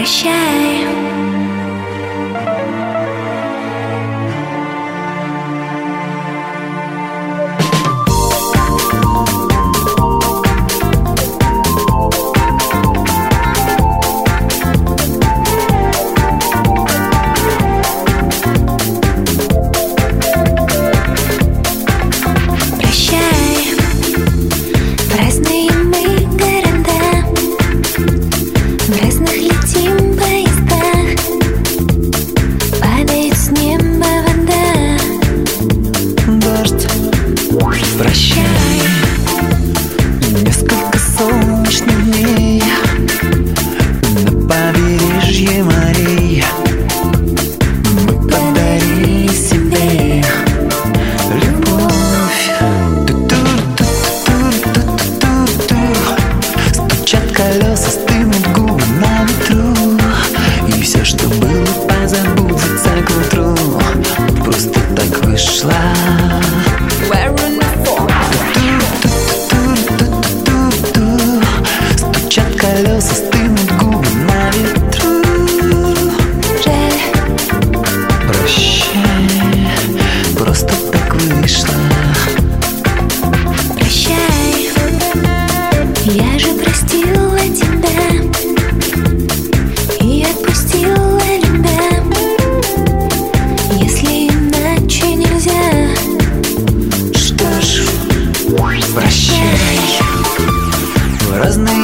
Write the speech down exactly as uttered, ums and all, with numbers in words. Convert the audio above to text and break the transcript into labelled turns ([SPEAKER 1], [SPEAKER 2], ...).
[SPEAKER 1] Прощай.
[SPEAKER 2] Прощай, несколько солнечных дней на побережье морей мы подарили себе любовь. Ту-тур-тур-тур-тур-тур-тур. Стучат колеса, стынут губы на ветру, и все, что было, позабудется к утру. Просто так вышло. Колеса, стынут губы на ветру.
[SPEAKER 1] Жаль.
[SPEAKER 2] Прощай, просто так вышло.
[SPEAKER 1] Прощай, я же простила тебя и отпустила любя. Если иначе нельзя,
[SPEAKER 2] что ж, прощай. В разные